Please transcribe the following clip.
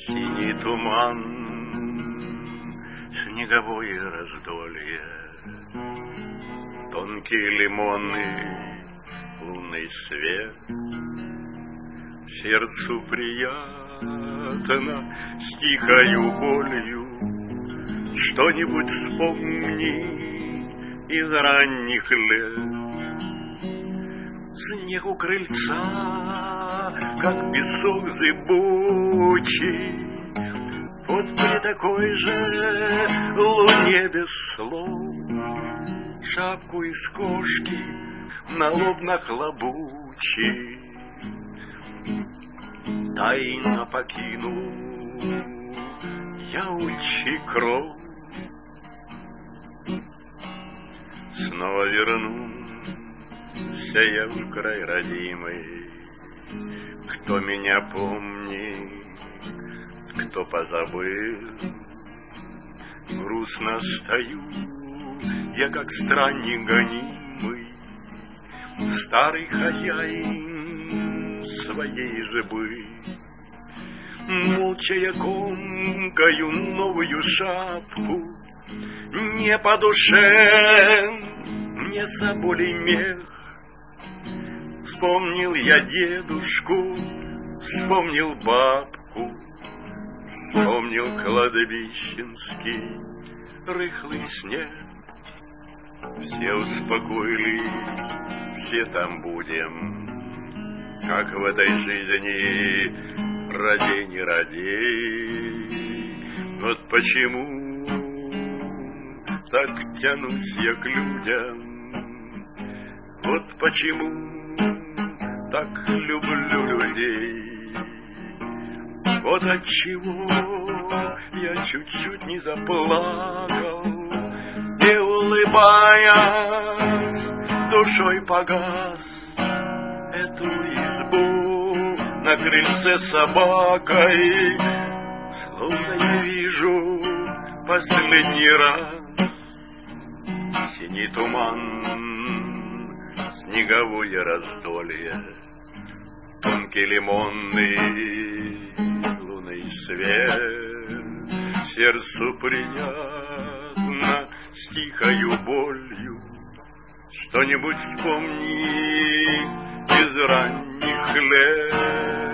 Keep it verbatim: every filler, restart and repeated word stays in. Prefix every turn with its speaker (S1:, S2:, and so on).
S1: Синий туман, снеговое раздолье, тонкие лимоны, лунный свет. Сердцу приятно с тихою болью что-нибудь вспомни из ранних лет. Снег у крыльца, как песок зыбучий, вот при такой же луне без слов шапку из кошки на лоб нахлобучи. Тайно покинул я уличий кров, снова вернулся я в край родимый. Кто меня помнит, кто позабыл, грустно стою я, как странник гонимый, старый хозяин своей жебы. Молча я комкаю новую шапку, не по душе мне соболей мех. Вспомнил я дедушку, вспомнил бабку, вспомнил кладбищенский рыхлый снег. Все успокоились, все там будем, как в этой жизни, ради не ради. Вот почему так тянусь я к людям, вот почему так люблю людей. Вот отчего я чуть-чуть не заплакал и, улыбаясь, душой погас. Эту избу на крыльце собакой словно я вижу последний раз. Синий туман, снеговое раздолье, тонкий лимонный лунный свет. Сердцу приятно с тихою болью что-нибудь вспомни из ранних лет.